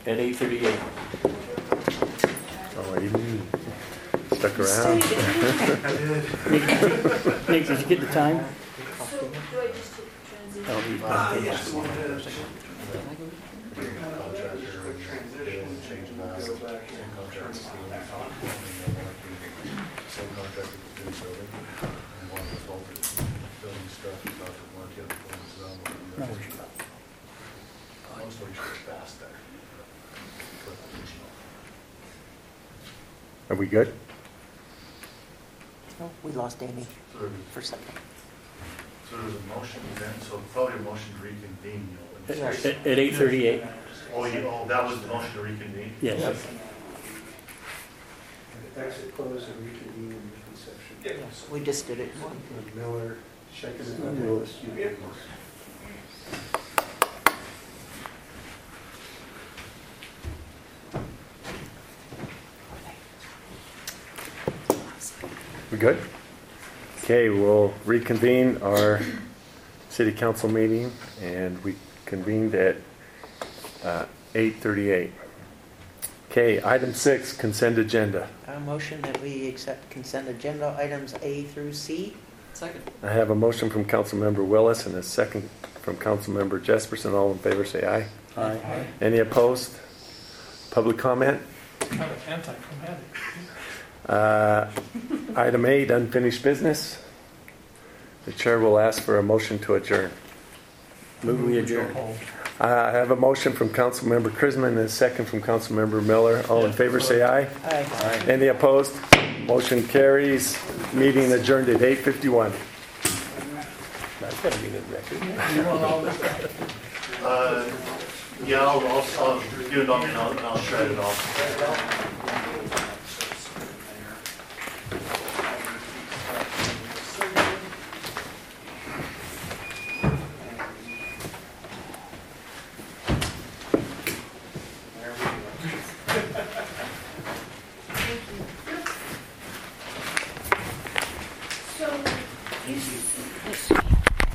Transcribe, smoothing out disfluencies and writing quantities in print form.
at 8:38. Oh, even stuck around. Nick, did you get the time? So do I just hit transition? Oh, he's back there. Are we good? Oh, we lost Amy for a second. So there's a motion then, so probably a motion to reconvene. At 8:38. Oh, that was the motion to reconvene? Yes. Exit close and reconvene in conception. Yes, we just did it one. Miller, Shaken and Lewis. We good? Okay, we'll reconvene our city council meeting, and we convened at 8:38. Okay, item 6, consent agenda. A motion that we accept consent agenda items A through C. Second. I have a motion from Councilmember Willis and a second from Councilmember Jesperson. All in favor say aye. Aye. Any opposed? Public comment? Kind of anticlimactic. Item 8, unfinished business. The chair will ask for a motion to adjourn. Move we adjourn. I have a motion from Councilmember Krisman and a second from Councilmember Miller. All in favor say aye. Aye. Any opposed? Motion carries. Meeting adjourned at 8:51. That's gotta be a good record. You want all this? Yeah, I'll get it on and I'll shred it off.